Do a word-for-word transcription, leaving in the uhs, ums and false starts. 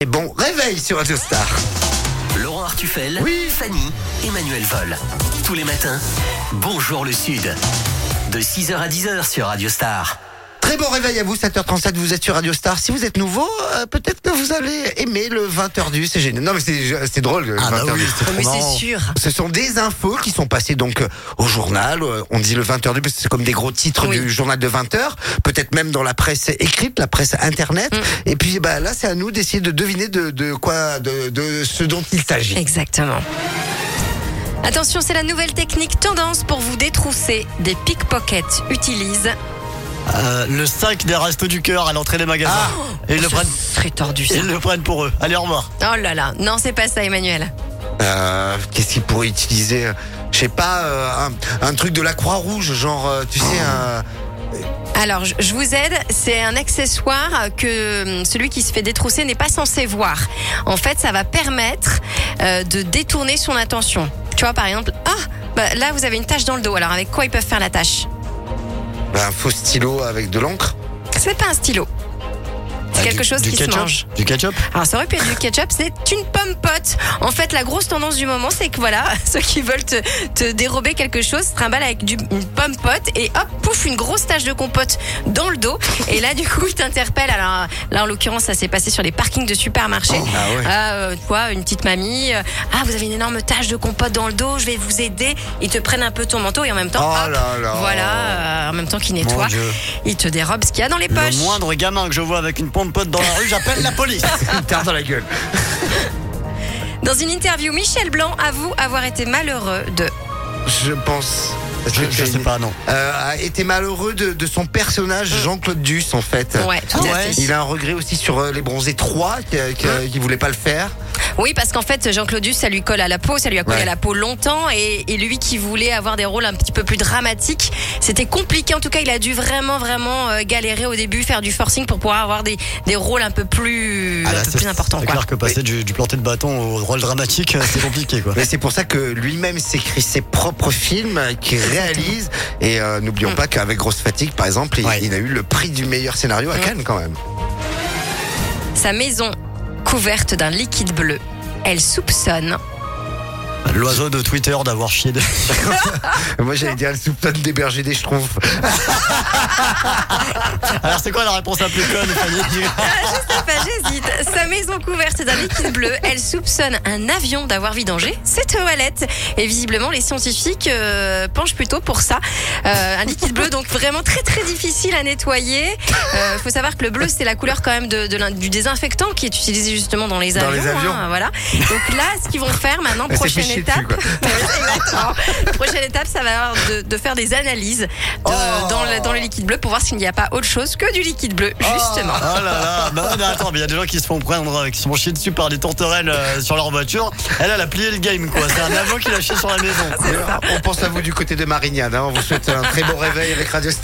Et bon réveil sur Radio Star. Laurent Artufel, Oui. Fanny, Emmanuel Vol. Tous les matins, bonjour le Sud. De six heures à dix heures sur Radio Star. Très bon réveil à vous, sept heures trente-sept, vous êtes sur Radio Star. Si vous êtes nouveau, euh, peut-être que vous allez aimer le vingt heures du, c'est génial. Non mais c'est, c'est drôle le Ah vingt bah heures oui, du. c'est trop Mais marrant. c'est sûr. Ce sont des infos qui sont passées donc euh, au journal. Euh, On dit le vingt heures du parce que c'est comme des gros titres Oui. du journal de vingt heures. Peut-être même dans la presse écrite, la presse internet. Mm. Et puis bah là, c'est à nous d'essayer de deviner de, de quoi, de, de ce dont il s'agit. Exactement. Attention, c'est la nouvelle technique tendance pour vous détrousser. Des pickpockets utilisent. Euh, le sac des restos du cœur à l'entrée des magasins. Et ils le Ce prennent, serait tordu ça. ils le prennent pour eux. Allez, au revoir. Oh là là, non c'est pas ça Emmanuel. Euh, qu'est-ce qu'il pourrait utiliser euh, Je sais pas, euh, un, un truc de la Croix-Rouge, genre, euh, tu sais, un... Alors je, je vous aide, c'est un accessoire que hum, celui qui se fait détrousser n'est pas censé voir. En fait ça va permettre euh, de détourner son attention. Tu vois par exemple, ah bah, là vous avez une tache dans le dos, alors avec quoi ils peuvent faire la tâche? bah, un faux stylo avec de l'encre. C'est pas un stylo. C'est Ah, quelque du- chose du qui ketchup, se mange. Du ketchup. Alors ça aurait pu être du ketchup, c'est une pomme pote. En fait, la grosse tendance du moment, c'est que voilà, ceux qui veulent te, te dérober quelque chose se trimballent avec du, une pomme pote et hop, pouf, une grosse tache de compote dans le dos. Et là, du coup, ils t'interpellent. Alors là, en l'occurrence, ça s'est passé sur les parkings de supermarchés. Ah ouais. Ah, euh, tu vois, une petite mamie. euh, ah, vous avez une énorme tache de compote dans le dos, je vais vous aider. Ils te prennent un peu ton manteau et en même temps, Oh hop, là là. voilà, euh, en même temps qu'ils Mon nettoient, Dieu. ils te dérobent ce qu'il y a dans les Le poches. moindre gamin que je vois avec une pompe pote dans la rue, j'appelle la police. Une tarte dans la gueule. Dans une interview, Michel Blanc avoue avoir été malheureux de... Je pense. Je, je sais pas, non. Euh, a été malheureux de, de son personnage Jean-Claude Duss en fait. Ouais, tout Ah à ouais. fait. Il a un regret aussi sur euh, les bronzés trois qui, qui, qui voulait pas le faire. Oui, parce qu'en fait, Jean-Claude Duss, ça lui colle à la peau, ça lui a collé Ouais. à la peau longtemps, et, et lui qui voulait avoir des rôles un petit peu plus dramatiques, c'était compliqué. En tout cas, il a dû vraiment, vraiment euh, galérer au début, faire du forcing pour pouvoir avoir des, des rôles un peu plus, Ah là, un peu c'est- plus importants. C'est Quoi. clair que passer du, du planter de bâton au rôle dramatique, c'est compliqué, quoi. Mais c'est pour ça que lui-même s'écrit ses propres films euh, qu'il réalise. Et euh, n'oublions Mm. pas qu'avec Grosse Fatigue, par exemple, il, Ouais. il a eu le prix du meilleur scénario à Mm. Cannes quand même. Sa maison couverte d'un liquide bleu, elle soupçonne. L'oiseau de Twitter d'avoir chié dessus. Moi j'allais dire, elle soupçonne d'héberger des schtroumpfs. Alors, c'est quoi la réponse la plus conne, Fanny? Enfin, j'hésite. Sa maison couverte d'un liquide bleu, elle soupçonne un avion d'avoir vidangé ses toilettes. Et visiblement, les scientifiques euh, penchent plutôt pour ça. Euh, un liquide bleu, donc vraiment très très difficile à nettoyer. Il euh, faut savoir que le bleu, c'est la couleur quand même de, de l'un- du désinfectant qui est utilisé justement dans les Dans avions. les avions. hein, voilà. Donc là, ce qu'ils vont faire maintenant, Elle s'est prochaine fait chier étape. dessus, quoi. Exactement. Prochaine étape, ça va avoir de, de faire des analyses de- Oh. dans, le, dans le liquide bleu pour voir s'il n'y a pas autre chose que du liquide bleu, justement. Oh là là, bah non, mais attends, mais il y a des gens qui se font prendre, euh, qui se font chier dessus par des tourterelles euh, sur leur voiture. Elle, elle a plié le game, quoi. C'est un avion qui l'a chié sur la maison. On pense à vous du côté de Marignane. Hein. On vous souhaite un très bon réveil avec Radio Star.